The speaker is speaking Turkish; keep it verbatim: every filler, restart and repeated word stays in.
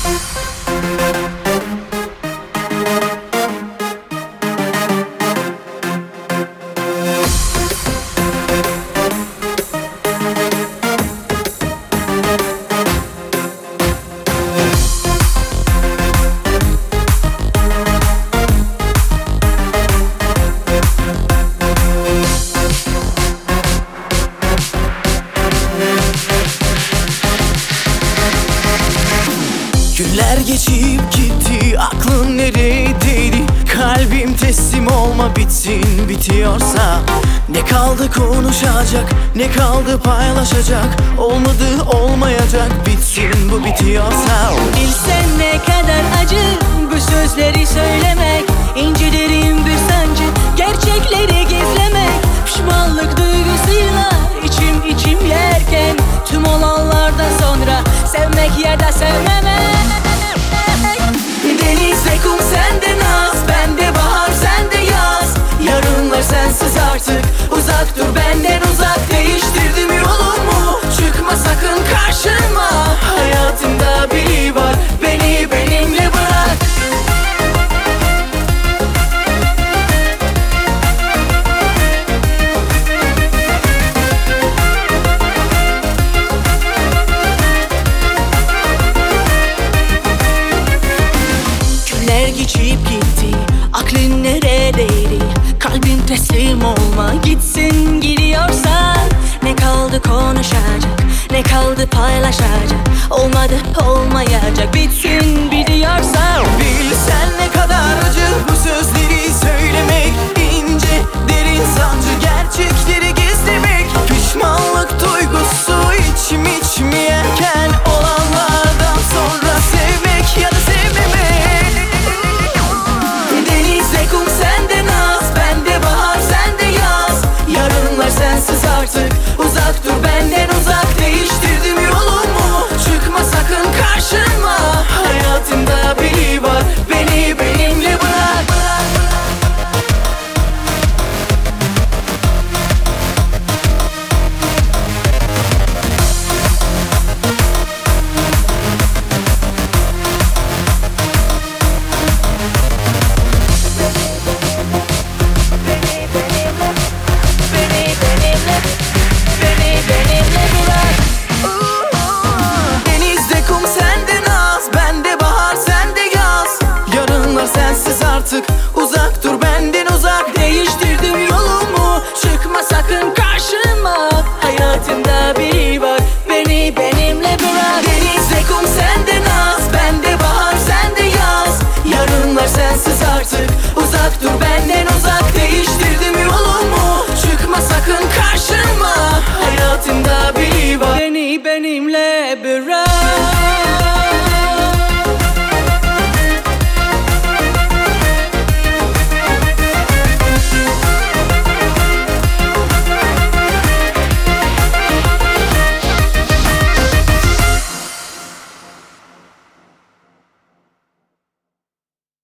Günler geçip gitti, aklın neredeydi? Kalbim teslim olma, bitsin bitiyorsa. Ne kaldı konuşacak, ne kaldı paylaşacak? Olmadı olmayacak, bitsin bu bitiyorsa. Bilsen ne kadar acı bu sözleri söylemek, İncilerin bir sancı, gerçekleri gizlemek. Pişmanlık duygusuyla içim içim yerken, tüm olanlardan sonra sevmek ya da sevmemek. Denizde kum, sende naz, bende bahar, sende yaz. Yarınlar sensiz artık, uzak dur benden uzak. Değiştirdim yolumu, çıkma sakın karşıma. Hayatımda biri var, beni benimle bırak. Günler geçip gitti, aklın neredeydi? Kalbin teslim olma, gitsin gidiyorsan. Ne kaldı konuşacak, ne kaldı paylaşacak? Olmadı olmayacak, bitsin biliyorsan. Bilsen ne kadar acı bu sözleri söylemek, ince derin sancı, gerçekleri gizlemek. Pişmanlık duygusu içim içim yerken, olanlardan sonra sevmek ya da sevmemek. Denizde kum, sende naz, bende bahar, sende yaz. Yarınlar sensiz artık, uzak dur benden uzak. Değiştirdim yolumu, çıkma sakın karşıma. Hayatımda biri var, beni benimle bırak. Denizde kum, sende naz, bende bahar, sende yaz. Yarınlar sensiz artık,